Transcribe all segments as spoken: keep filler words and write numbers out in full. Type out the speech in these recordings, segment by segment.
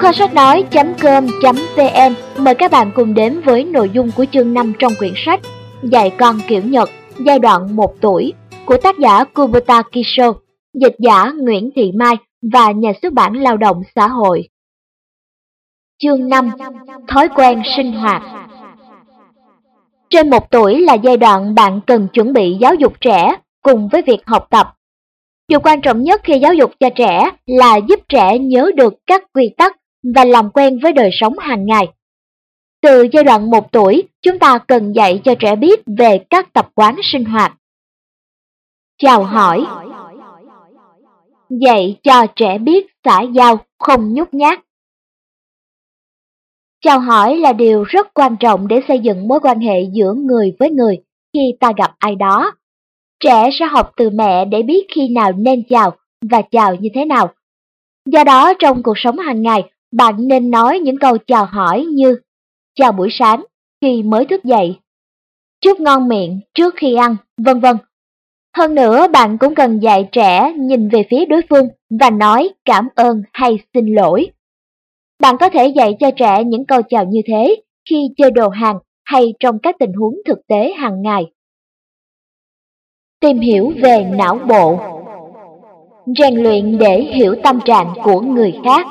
Kho sách nói.com.vn mời các bạn cùng đến với nội dung của chương năm trong quyển sách Dạy con kiểu Nhật, giai đoạn một tuổi của tác giả Kubota Kisho, dịch giả Nguyễn Thị Mai và nhà xuất bản Lao động Xã hội. Chương năm. Thói quen sinh hoạt. Trên một tuổi là giai đoạn bạn cần chuẩn bị giáo dục trẻ cùng với việc học tập. Điều quan trọng nhất khi giáo dục cho trẻ là giúp trẻ nhớ được các quy tắc và làm quen với đời sống hàng ngày. Từ giai đoạn một tuổi, chúng ta cần dạy cho trẻ biết về các tập quán sinh hoạt. Chào hỏi. Dạy cho trẻ biết xã giao, không nhút nhát. Chào hỏi là điều rất quan trọng để xây dựng mối quan hệ giữa người với người khi ta gặp ai đó. Trẻ sẽ học từ mẹ để biết khi nào nên chào và chào như thế nào. Do đó, trong cuộc sống hàng ngày, bạn nên nói những câu chào hỏi như chào buổi sáng khi mới thức dậy, chúc ngon miệng trước khi ăn, vân vân. Hơn nữa, bạn cũng cần dạy trẻ nhìn về phía đối phương và nói cảm ơn hay xin lỗi. Bạn có thể dạy cho trẻ những câu chào như thế khi chơi đồ hàng hay trong các tình huống thực tế hàng ngày. Tìm hiểu về não bộ. Rèn luyện để hiểu tâm trạng của người khác.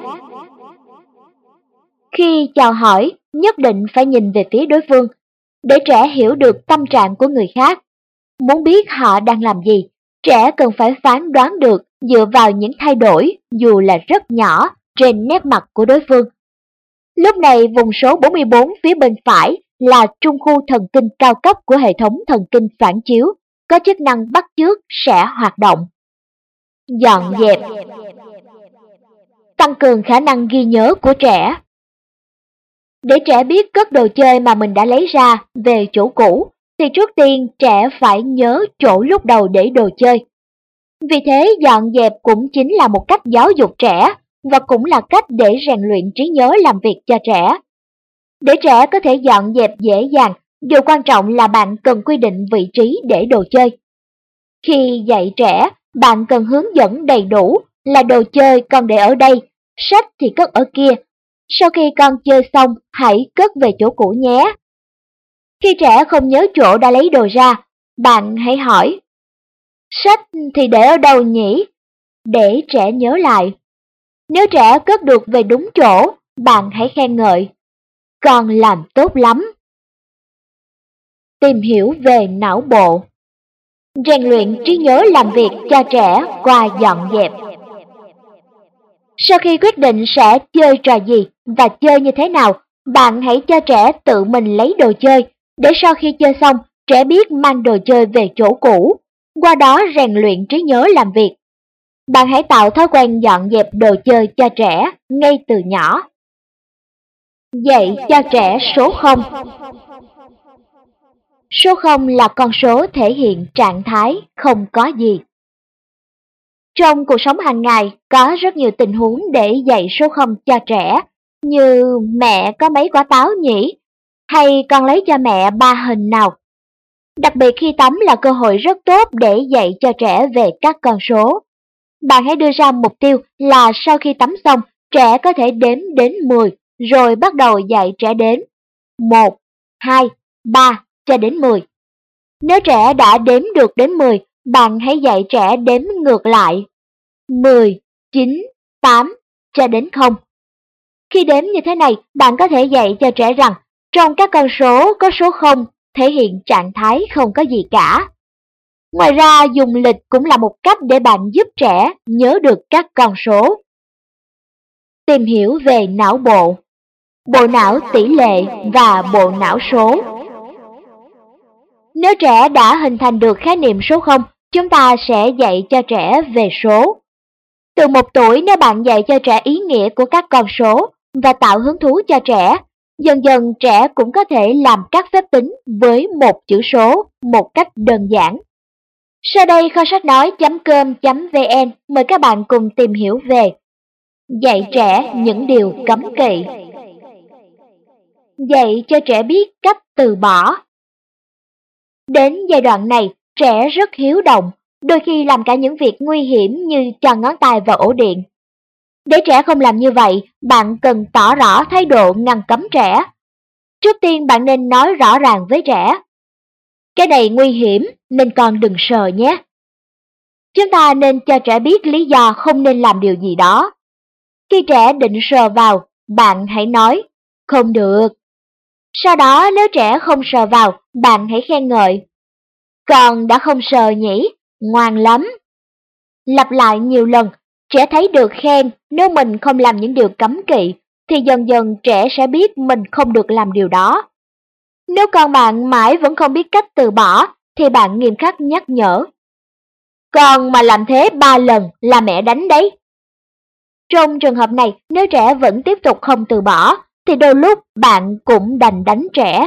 Khi chào hỏi, nhất định phải nhìn về phía đối phương, để trẻ hiểu được tâm trạng của người khác. Muốn biết họ đang làm gì, trẻ cần phải phán đoán được dựa vào những thay đổi, dù là rất nhỏ, trên nét mặt của đối phương. Lúc này, vùng số bốn mươi bốn phía bên phải là trung khu thần kinh cao cấp của hệ thống thần kinh phản chiếu, có chức năng bắt chước sẽ hoạt động. Dọn dẹp. Tăng cường khả năng ghi nhớ của trẻ. Để trẻ biết cất đồ chơi mà mình đã lấy ra về chỗ cũ, thì trước tiên trẻ phải nhớ chỗ lúc đầu để đồ chơi. Vì thế, dọn dẹp cũng chính là một cách giáo dục trẻ và cũng là cách để rèn luyện trí nhớ làm việc cho trẻ. Để trẻ có thể dọn dẹp dễ dàng, điều quan trọng là bạn cần quy định vị trí để đồ chơi. Khi dạy trẻ, bạn cần hướng dẫn đầy đủ là đồ chơi con để ở đây, sách thì cất ở kia. Sau khi con chơi xong, hãy cất về chỗ cũ nhé. Khi trẻ không nhớ chỗ đã lấy đồ ra, bạn hãy hỏi, sách thì để ở đâu nhỉ? Để trẻ nhớ lại. Nếu trẻ cất được về đúng chỗ, bạn hãy khen ngợi, con làm tốt lắm. Tìm hiểu về não bộ. Rèn luyện trí nhớ làm việc cho trẻ qua dọn dẹp. Sau khi quyết định sẽ chơi trò gì và chơi như thế nào, bạn hãy cho trẻ tự mình lấy đồ chơi, để sau khi chơi xong, trẻ biết mang đồ chơi về chỗ cũ, qua đó rèn luyện trí nhớ làm việc. Bạn hãy tạo thói quen dọn dẹp đồ chơi cho trẻ ngay từ nhỏ. Dạy cho trẻ số không. Số không là con số thể hiện trạng thái không có gì. Trong cuộc sống hàng ngày, có rất nhiều tình huống để dạy số không cho trẻ, như mẹ có mấy quả táo nhỉ? Hay con lấy cho mẹ ba hình nào? Đặc biệt khi tắm là cơ hội rất tốt để dạy cho trẻ về các con số. Bạn hãy đưa ra mục tiêu là sau khi tắm xong, trẻ có thể đếm đến mười, rồi bắt đầu dạy trẻ đếm một, hai, ba cho đến mười. Nếu trẻ đã đếm được đến mười, bạn hãy dạy trẻ đếm ngược lại mười, chín, tám cho đến không. Khi đếm như thế này, bạn có thể dạy cho trẻ rằng trong các con số có số không thể hiện trạng thái không có gì cả. Ngoài ra, dùng lịch cũng là một cách để bạn giúp trẻ nhớ được các con số. Tìm hiểu về não bộ. Bộ não tỷ lệ và bộ não số. Nếu trẻ đã hình thành được khái niệm số không, chúng ta sẽ dạy cho trẻ về số. Từ một tuổi, nếu bạn dạy cho trẻ ý nghĩa của các con số và tạo hứng thú cho trẻ, dần dần trẻ cũng có thể làm các phép tính với một chữ số một cách đơn giản. Sau đây, kho sách nói.com.vn mời các bạn cùng tìm hiểu về dạy trẻ những điều cấm kỵ. Dạy cho trẻ biết cách từ bỏ. Đến giai đoạn này, trẻ rất hiếu động, đôi khi làm cả những việc nguy hiểm như cho ngón tay vào ổ điện. Để trẻ không làm như vậy, bạn cần tỏ rõ thái độ ngăn cấm trẻ. Trước tiên bạn nên nói rõ ràng với trẻ. Cái này nguy hiểm nên con đừng sờ nhé. Chúng ta nên cho trẻ biết lý do không nên làm điều gì đó. Khi trẻ định sờ vào, bạn hãy nói, không được. Sau đó nếu trẻ không sờ vào, bạn hãy khen ngợi. Con đã không sờ nhỉ, ngoan lắm. Lặp lại nhiều lần, trẻ thấy được khen nếu mình không làm những điều cấm kỵ, thì dần dần trẻ sẽ biết mình không được làm điều đó. Nếu con bạn mãi vẫn không biết cách từ bỏ, thì bạn nghiêm khắc nhắc nhở. Con mà làm thế ba lần là mẹ đánh đấy. Trong trường hợp này, nếu trẻ vẫn tiếp tục không từ bỏ, thì đôi lúc bạn cũng đành đánh trẻ.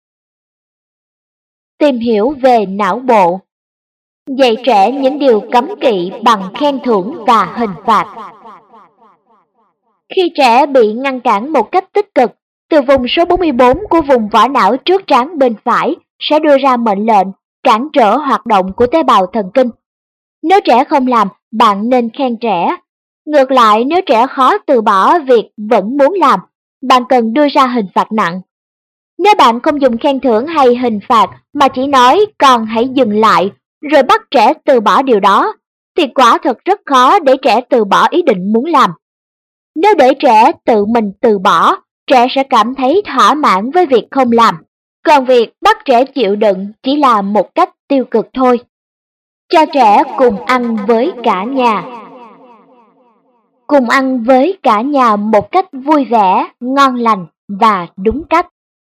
Tìm hiểu về não bộ. Dạy trẻ những điều cấm kỵ bằng khen thưởng và hình phạt. Khi trẻ bị ngăn cản một cách tích cực, từ vùng số bốn mươi bốn của vùng vỏ não trước trán bên phải sẽ đưa ra mệnh lệnh cản trở hoạt động của tế bào thần kinh. Nếu trẻ không làm, bạn nên khen trẻ. Ngược lại, nếu trẻ khó từ bỏ việc vẫn muốn làm, bạn cần đưa ra hình phạt nặng. Nếu bạn không dùng khen thưởng hay hình phạt mà chỉ nói con hãy dừng lại rồi bắt trẻ từ bỏ điều đó, thì quả thật rất khó để trẻ từ bỏ ý định muốn làm. Nếu để trẻ tự mình từ bỏ, trẻ sẽ cảm thấy thỏa mãn với việc không làm, còn việc bắt trẻ chịu đựng chỉ là một cách tiêu cực thôi. Cho trẻ cùng ăn với cả nhà. Cùng ăn với cả nhà một cách vui vẻ, ngon lành và đúng cách.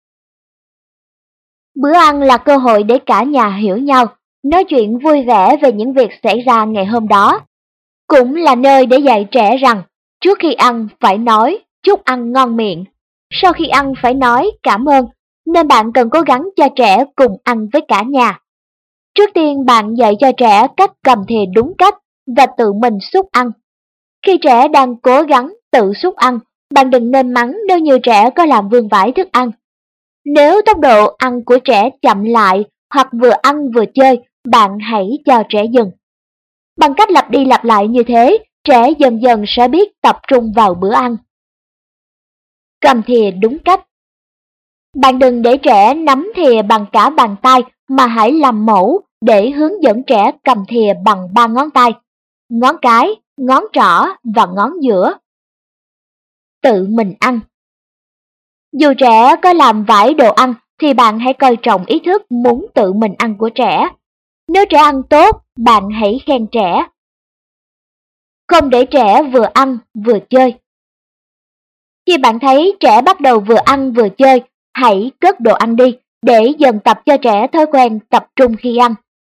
Bữa ăn là cơ hội để cả nhà hiểu nhau, nói chuyện vui vẻ về những việc xảy ra ngày hôm đó. Cũng là nơi để dạy trẻ rằng, trước khi ăn phải nói chúc ăn ngon miệng, sau khi ăn phải nói cảm ơn, nên bạn cần cố gắng cho trẻ cùng ăn với cả nhà. Trước tiên bạn dạy cho trẻ cách cầm thìa đúng cách và tự mình xúc ăn. Khi trẻ đang cố gắng tự xúc ăn, bạn đừng nên mắng nếu như trẻ có làm vương vãi thức ăn. Nếu tốc độ ăn của trẻ chậm lại hoặc vừa ăn vừa chơi, bạn hãy cho trẻ dừng. Bằng cách lặp đi lặp lại như thế, trẻ dần dần sẽ biết tập trung vào bữa ăn. Cầm thìa đúng cách. Bạn đừng để trẻ nắm thìa bằng cả bàn tay, mà hãy làm mẫu để hướng dẫn trẻ cầm thìa bằng ba ngón tay, ngón cái, ngón trỏ và ngón giữa. Tự mình ăn. Dù trẻ có làm vãi đồ ăn, thì bạn hãy coi trọng ý thức muốn tự mình ăn của trẻ. Nếu trẻ ăn tốt, bạn hãy khen trẻ. Không để trẻ vừa ăn vừa chơi. Khi bạn thấy trẻ bắt đầu vừa ăn vừa chơi, hãy cất đồ ăn đi, để dần tập cho trẻ thói quen tập trung khi ăn.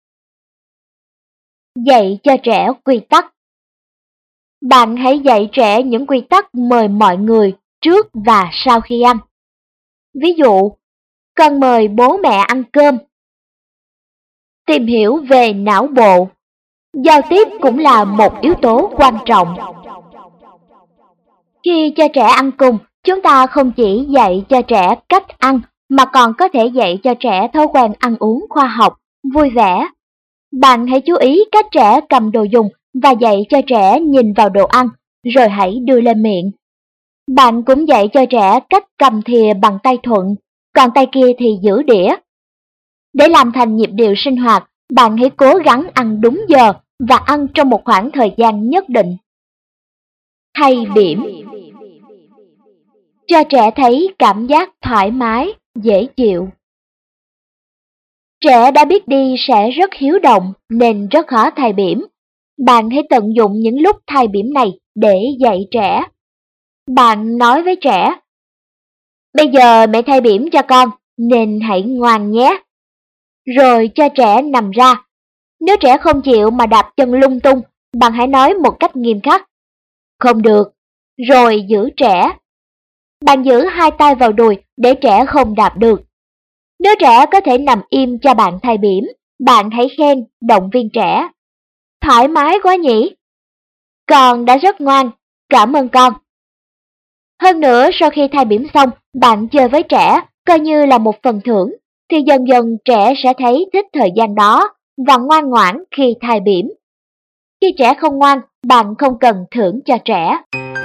Dạy cho trẻ quy tắc. Bạn hãy dạy trẻ những quy tắc mời mọi người trước và sau khi ăn. Ví dụ, con mời bố mẹ ăn cơm. Tìm hiểu về não bộ. Giao tiếp cũng là một yếu tố quan trọng. Khi cho trẻ ăn cùng, chúng ta không chỉ dạy cho trẻ cách ăn, mà còn có thể dạy cho trẻ thói quen ăn uống khoa học, vui vẻ. Bạn hãy chú ý cách trẻ cầm đồ dùng và dạy cho trẻ nhìn vào đồ ăn, rồi hãy đưa lên miệng. Bạn cũng dạy cho trẻ cách cầm thìa bằng tay thuận, còn tay kia thì giữ đĩa. Để làm thành nhịp điệu sinh hoạt, bạn hãy cố gắng ăn đúng giờ và ăn trong một khoảng thời gian nhất định. Thay bỉm. Cho trẻ thấy cảm giác thoải mái, dễ chịu. Trẻ đã biết đi sẽ rất hiếu động nên rất khó thay bỉm. Bạn hãy tận dụng những lúc thay bỉm này để dạy trẻ. Bạn nói với trẻ, bây giờ mẹ thay bỉm cho con, nên hãy ngoan nhé. Rồi cho trẻ nằm ra. Nếu trẻ không chịu mà đạp chân lung tung, bạn hãy nói một cách nghiêm khắc, không được, rồi giữ trẻ. Bạn giữ hai tay vào đùi để trẻ không đạp được. Nếu trẻ có thể nằm im cho bạn thay bỉm, bạn hãy khen, động viên trẻ. Thoải mái quá nhỉ? Con đã rất ngoan, cảm ơn con. Hơn nữa, sau khi thay bỉm xong, bạn chơi với trẻ, coi như là một phần thưởng, thì dần dần trẻ sẽ thấy thích thời gian đó và ngoan ngoãn khi thay bỉm. Khi trẻ không ngoan, bạn không cần thưởng cho trẻ.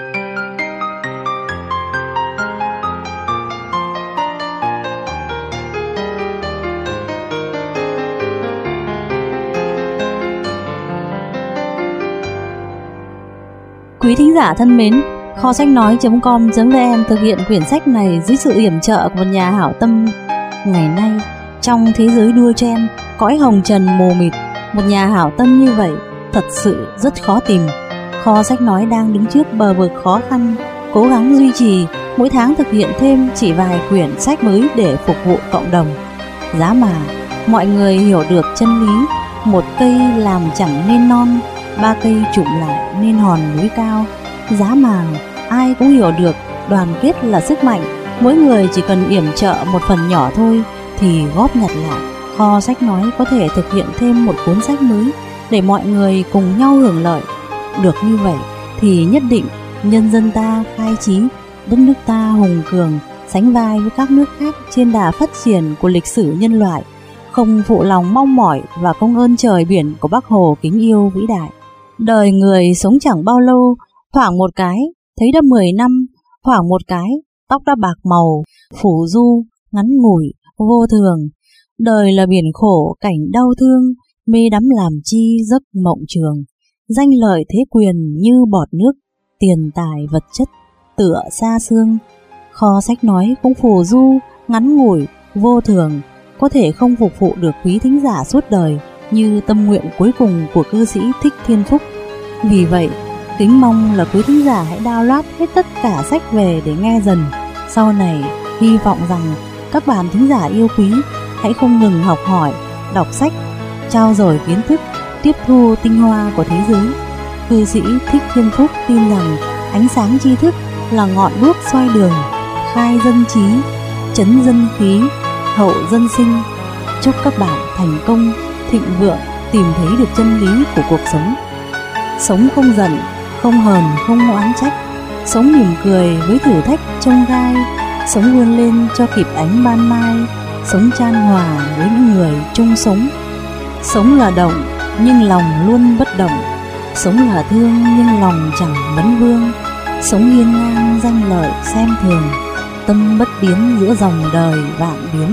Quý thính giả thân mến, kho sách nói chấm com chấm vn thực hiện quyển sách này dưới sự yểm trợ của một nhà hảo tâm. Ngày nay, trong thế giới đua chen, cõi hồng trần mù mịt, một nhà hảo tâm như vậy thật sự rất khó tìm. Kho sách nói đang đứng trước bờ vực khó khăn, cố gắng duy trì, mỗi tháng thực hiện thêm chỉ vài quyển sách mới để phục vụ cộng đồng. Giá mà mọi người hiểu được chân lý, một cây làm chẳng nên non, ba cây chụm lại nên hòn núi cao. Giá mà ai cũng hiểu được đoàn kết là sức mạnh, mỗi người chỉ cần yểm trợ một phần nhỏ thôi thì góp nhặt lại, kho sách nói có thể thực hiện thêm một cuốn sách mới để mọi người cùng nhau hưởng lợi. Được như vậy thì nhất định nhân dân ta khai trí, đất nước ta hùng cường, sánh vai với các nước khác trên đà phát triển của lịch sử nhân loại, không phụ lòng mong mỏi và công ơn trời biển của Bác Hồ kính yêu vĩ đại. Đời người sống chẳng bao lâu, thoảng một cái thấy đã mười năm, thoảng một cái tóc đã bạc màu, phủ du, ngắn ngủi, vô thường. Đời là biển khổ, cảnh đau thương, mê đắm làm chi giấc mộng trường. Danh lợi thế quyền như bọt nước, tiền tài vật chất tựa xa xương. Kho sách nói cũng phù du, ngắn ngủi, vô thường, có thể không phục vụ được quý thính giả suốt đời như tâm nguyện cuối cùng của cư sĩ Thích Thiên Phúc. Vì vậy, kính mong là quý thính giả hãy download hết tất cả sách về để nghe dần. Sau này, hy vọng rằng các bạn thính giả yêu quý hãy không ngừng học hỏi, đọc sách, trao dồi kiến thức, tiếp thu tinh hoa của thế giới. Cư sĩ Thích Thiên Phúc tin rằng ánh sáng tri thức là ngọn đuốc soi đường, khai dân trí, trấn dân khí, hậu dân sinh. Chúc các bạn thành công, thịnh vượng, tìm thấy được chân lý của cuộc sống. Sống không giận, không hờn, không oán trách, sống mỉm cười với thử thách chông gai, sống vươn lên cho kịp ánh ban mai, sống chan hòa với những người chung sống. Sống là động nhưng lòng luôn bất động, sống là thương nhưng lòng chẳng vấn vương, sống hiên ngang danh lợi xem thường, tâm bất biến giữa dòng đời vạn biến.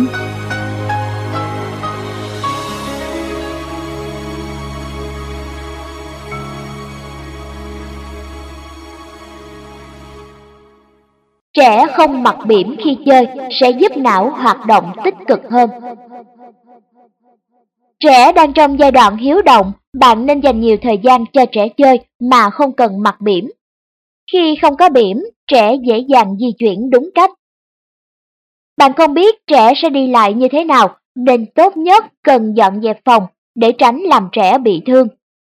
Trẻ không mặc bỉm khi chơi sẽ giúp não hoạt động tích cực hơn. Trẻ đang trong giai đoạn hiếu động, bạn nên dành nhiều thời gian cho trẻ chơi mà không cần mặc bỉm. Khi không có bỉm, trẻ dễ dàng di chuyển đúng cách. Bạn không biết trẻ sẽ đi lại như thế nào, nên tốt nhất cần dọn dẹp phòng để tránh làm trẻ bị thương.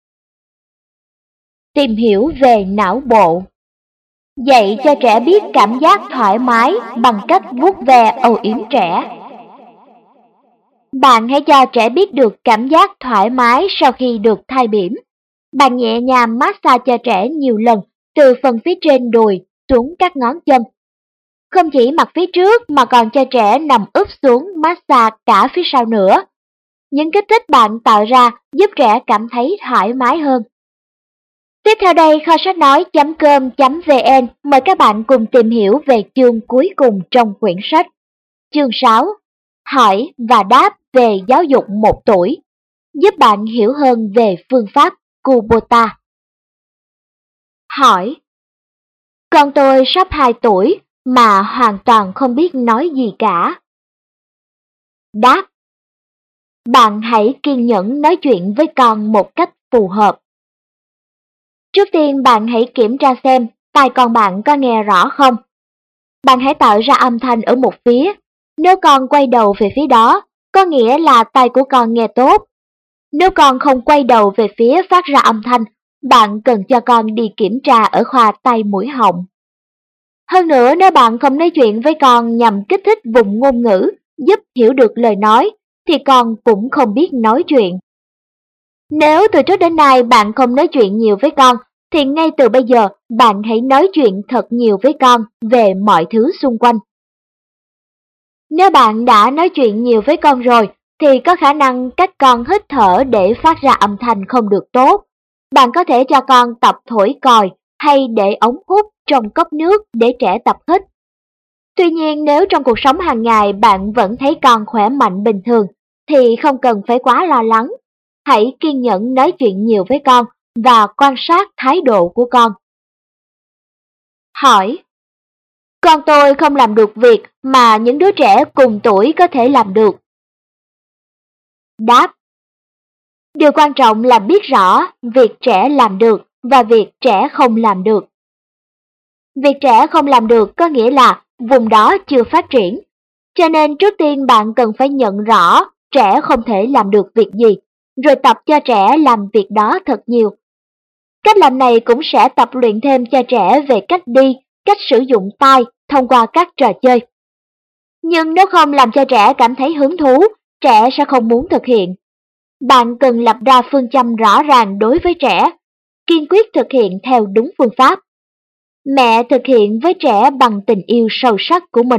Tìm hiểu về não bộ. Dạy cho trẻ biết cảm giác thoải mái bằng cách vuốt ve âu yếm trẻ. Bạn hãy cho trẻ biết được cảm giác thoải mái sau khi được thay bỉm. Bạn nhẹ nhàng massage cho trẻ nhiều lần từ phần phía trên đùi xuống các ngón chân. Không chỉ mặt phía trước mà còn cho trẻ nằm úp xuống massage cả phía sau nữa. Những kích thích bạn tạo ra giúp trẻ cảm thấy thoải mái hơn. Tiếp theo đây, kho sách nói chấm com chấm vn mời các bạn cùng tìm hiểu về chương cuối cùng trong quyển sách. Chương sáu. Hỏi và đáp về giáo dục một tuổi, giúp bạn hiểu hơn về phương pháp Kubota. Hỏi: con tôi sắp hai tuổi mà hoàn toàn không biết nói gì cả. Đáp: bạn hãy kiên nhẫn nói chuyện với con một cách phù hợp. Trước tiên bạn hãy kiểm tra xem tai con bạn có nghe rõ không. Bạn hãy tạo ra âm thanh ở một phía. Nếu con quay đầu về phía đó, có nghĩa là tai của con nghe tốt. Nếu con không quay đầu về phía phát ra âm thanh, bạn cần cho con đi kiểm tra ở khoa tai mũi họng. Hơn nữa, nếu bạn không nói chuyện với con nhằm kích thích vùng ngôn ngữ, giúp hiểu được lời nói, thì con cũng không biết nói chuyện. Nếu từ trước đến nay bạn không nói chuyện nhiều với con, thì ngay từ bây giờ bạn hãy nói chuyện thật nhiều với con về mọi thứ xung quanh. Nếu bạn đã nói chuyện nhiều với con rồi, thì có khả năng cách con hít thở để phát ra âm thanh không được tốt. bạn có thể cho con tập thổi còi hay để ống hút trong cốc nước để trẻ tập hít. Tuy nhiên, nếu trong cuộc sống hàng ngày bạn vẫn thấy con khỏe mạnh bình thường, thì không cần phải quá lo lắng. Hãy kiên nhẫn nói chuyện nhiều với con và quan sát thái độ của con. Hỏi: con tôi không làm được việc mà những đứa trẻ cùng tuổi có thể làm được. Đáp: điều quan trọng là biết rõ việc trẻ làm được và việc trẻ không làm được. Việc trẻ không làm được có nghĩa là vùng đó chưa phát triển, cho nên trước tiên bạn cần phải nhận rõ trẻ không thể làm được việc gì, rồi tập cho trẻ làm việc đó thật nhiều. Cách làm này cũng sẽ tập luyện thêm cho trẻ về cách đi, cách sử dụng tay thông qua các trò chơi. Nhưng nếu không làm cho trẻ cảm thấy hứng thú, trẻ sẽ không muốn thực hiện. Bạn cần lập ra phương châm rõ ràng đối với trẻ, kiên quyết thực hiện theo đúng phương pháp. Mẹ thực hiện với trẻ bằng tình yêu sâu sắc của mình.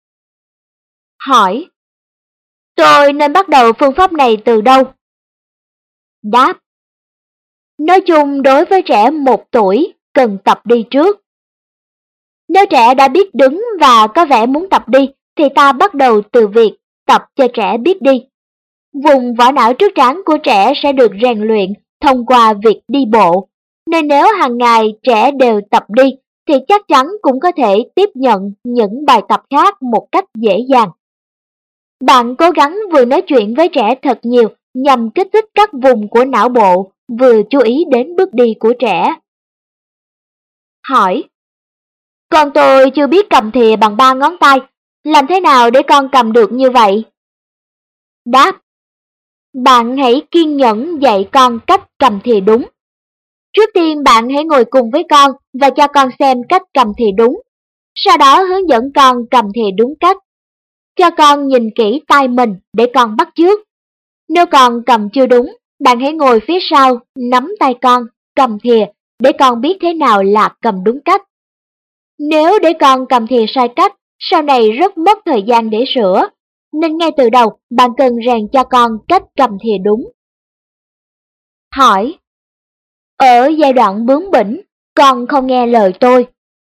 Hỏi: tôi nên bắt đầu phương pháp này từ đâu? Đáp: nói chung đối với trẻ một tuổi cần tập đi trước. Nếu trẻ đã biết đứng và có vẻ muốn tập đi, thì ta bắt đầu từ việc tập cho trẻ biết đi. Vùng vỏ não trước trán của trẻ sẽ được rèn luyện thông qua việc đi bộ, nên nếu hàng ngày trẻ đều tập đi, thì chắc chắn cũng có thể tiếp nhận những bài tập khác một cách dễ dàng. Bạn cố gắng vừa nói chuyện với trẻ thật nhiều nhằm kích thích các vùng của não bộ, vừa chú ý đến bước đi của trẻ. Hỏi: con tôi chưa biết cầm thìa bằng ba ngón tay, làm thế nào để con cầm được như vậy? Đáp: bạn hãy kiên nhẫn dạy con cách cầm thìa đúng. Trước tiên bạn hãy ngồi cùng với con và cho con xem cách cầm thìa đúng. Sau đó hướng dẫn con cầm thìa đúng cách. Cho con nhìn kỹ tay mình để con bắt chước. Nếu con cầm chưa đúng, bạn hãy ngồi phía sau, nắm tay con, cầm thìa để con biết thế nào là cầm đúng cách. Nếu để con cầm thìa sai cách, sau này rất mất thời gian để sửa, nên ngay từ đầu bạn cần rèn cho con cách cầm thìa đúng. Hỏi: ở giai đoạn bướng bỉnh, con không nghe lời tôi.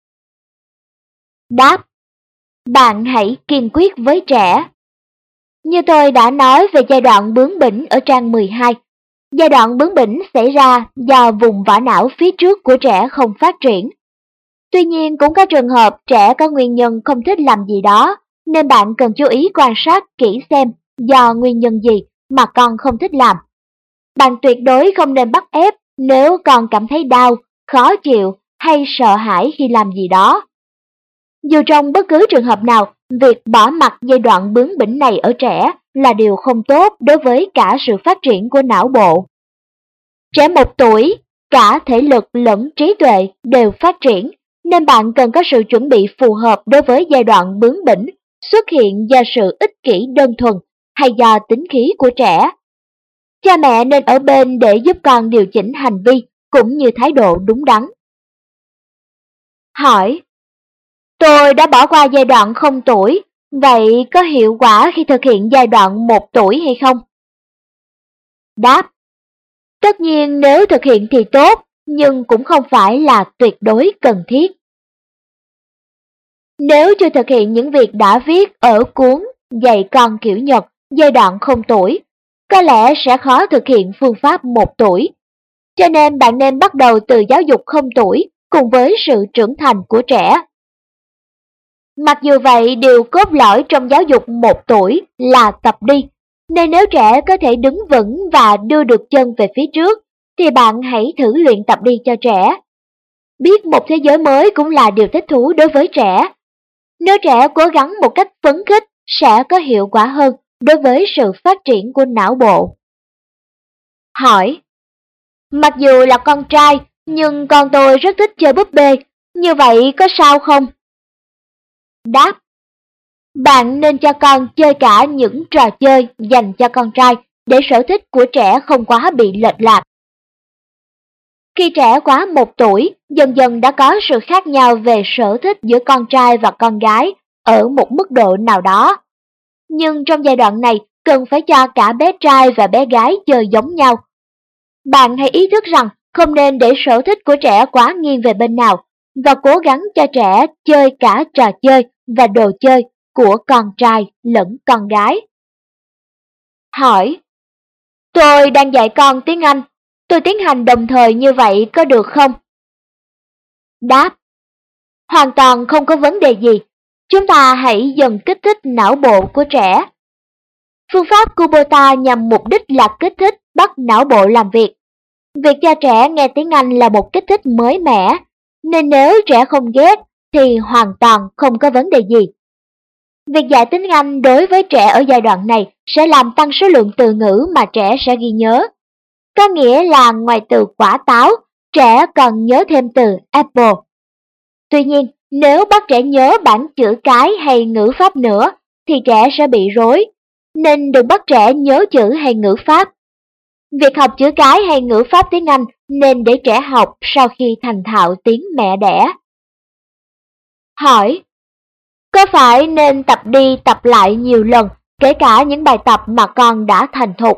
Đáp: bạn hãy kiên quyết với trẻ. Như tôi đã nói về giai đoạn bướng bỉnh ở trang mười hai, giai đoạn bướng bỉnh xảy ra do vùng vỏ não phía trước của trẻ không phát triển. Tuy nhiên cũng có trường hợp trẻ có nguyên nhân không thích làm gì đó, nên bạn cần chú ý quan sát kỹ xem do nguyên nhân gì mà con không thích làm. Bạn tuyệt đối không nên bắt ép nếu con cảm thấy đau, khó chịu hay sợ hãi khi làm gì đó. Dù trong bất cứ trường hợp nào, việc bỏ mặc giai đoạn bướng bỉnh này ở trẻ là điều không tốt đối với cả sự phát triển của não bộ. Trẻ một tuổi, cả thể lực lẫn trí tuệ đều phát triển, nên bạn cần có sự chuẩn bị phù hợp đối với giai đoạn bướng bỉnh xuất hiện do sự ích kỷ đơn thuần hay do tính khí của trẻ. Cha mẹ nên ở bên để giúp con điều chỉnh hành vi cũng như thái độ đúng đắn. Hỏi: tôi đã bỏ qua giai đoạn không tuổi, vậy có hiệu quả khi thực hiện giai đoạn một tuổi hay không? Đáp: tất nhiên nếu thực hiện thì tốt, nhưng cũng không phải là tuyệt đối cần thiết. Nếu chưa thực hiện những việc đã viết ở cuốn Dạy con kiểu Nhật giai đoạn không tuổi, có lẽ sẽ khó thực hiện phương pháp một tuổi. Cho nên bạn nên bắt đầu từ giáo dục không tuổi cùng với sự trưởng thành của trẻ. Mặc dù vậy, điều cốt lõi trong giáo dục một tuổi là tập đi, nên nếu trẻ có thể đứng vững và đưa được chân về phía trước, thì bạn hãy thử luyện tập đi cho trẻ. Biết một thế giới mới cũng là điều thích thú đối với trẻ. Nếu trẻ cố gắng một cách phấn khích, sẽ có hiệu quả hơn đối với sự phát triển của não bộ. Hỏi: mặc dù là con trai, nhưng con tôi rất thích chơi búp bê, như vậy có sao không? Đáp: bạn nên cho con chơi cả những trò chơi dành cho con trai để sở thích của trẻ không quá bị lệch lạc. Khi trẻ quá một tuổi, dần dần đã có sự khác nhau về sở thích giữa con trai và con gái ở một mức độ nào đó. Nhưng trong giai đoạn này, cần phải cho cả bé trai và bé gái chơi giống nhau. Bạn hãy ý thức rằng Không nên để sở thích của trẻ quá nghiêng về bên nào, và cố gắng cho trẻ chơi cả trò chơi và đồ chơi của con trai lẫn con gái. Hỏi: tôi đang dạy con tiếng Anh, tôi tiến hành đồng thời như vậy có được không? Đáp: hoàn toàn không có vấn đề gì. Chúng ta hãy dần kích thích não bộ của trẻ. Phương pháp Kubota nhằm mục đích là kích thích bắt não bộ làm việc. Việc cho trẻ nghe tiếng Anh là một kích thích mới mẻ, nên nếu trẻ không ghét thì hoàn toàn không có vấn đề gì. Việc dạy tiếng Anh đối với trẻ ở giai đoạn này sẽ làm tăng số lượng từ ngữ mà trẻ sẽ ghi nhớ. Có nghĩa là ngoài từ quả táo, trẻ còn nhớ thêm từ apple. Tuy nhiên, nếu bắt trẻ nhớ bảng chữ cái hay ngữ pháp nữa, thì trẻ sẽ bị rối, nên đừng bắt trẻ nhớ chữ hay ngữ pháp. Việc học chữ cái hay ngữ pháp tiếng Anh nên để trẻ học sau khi thành thạo tiếng mẹ đẻ. Hỏi: có phải nên tập đi tập lại nhiều lần, kể cả những bài tập mà con đã thành thục?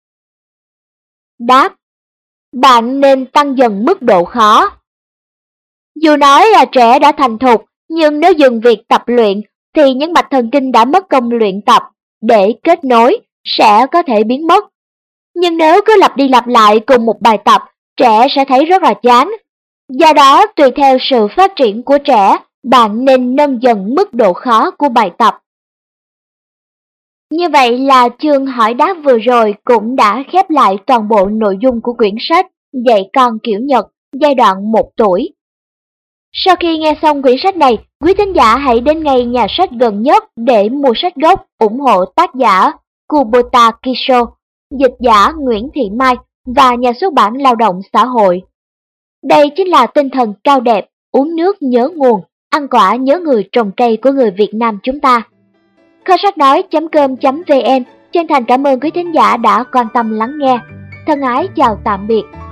Đáp: bạn nên tăng dần mức độ khó. Dù nói là trẻ đã thành thục, nhưng nếu dừng việc tập luyện, thì những mạch thần kinh đã mất công luyện tập để kết nối sẽ có thể biến mất. Nhưng nếu cứ lặp đi lặp lại cùng một bài tập, trẻ sẽ thấy rất là chán. Do đó, tùy theo sự phát triển của trẻ, bạn nên nâng dần mức độ khó của bài tập. Như vậy là chương hỏi đáp vừa rồi cũng đã khép lại toàn bộ nội dung của quyển sách Dạy con kiểu Nhật giai đoạn một tuổi. Sau khi nghe xong quyển sách này, quý thính giả hãy đến ngay nhà sách gần nhất để mua sách gốc ủng hộ tác giả Kubota Kisho, dịch giả Nguyễn Thị Mai và nhà xuất bản Lao động Xã hội. Đây chính là tinh thần cao đẹp, uống nước nhớ nguồn, ăn quả nhớ người trồng cây của người Việt Nam chúng ta. Kho sách nói chấm com chấm vn chân thành cảm ơn quý thính giả đã quan tâm lắng nghe. Thân ái chào tạm biệt.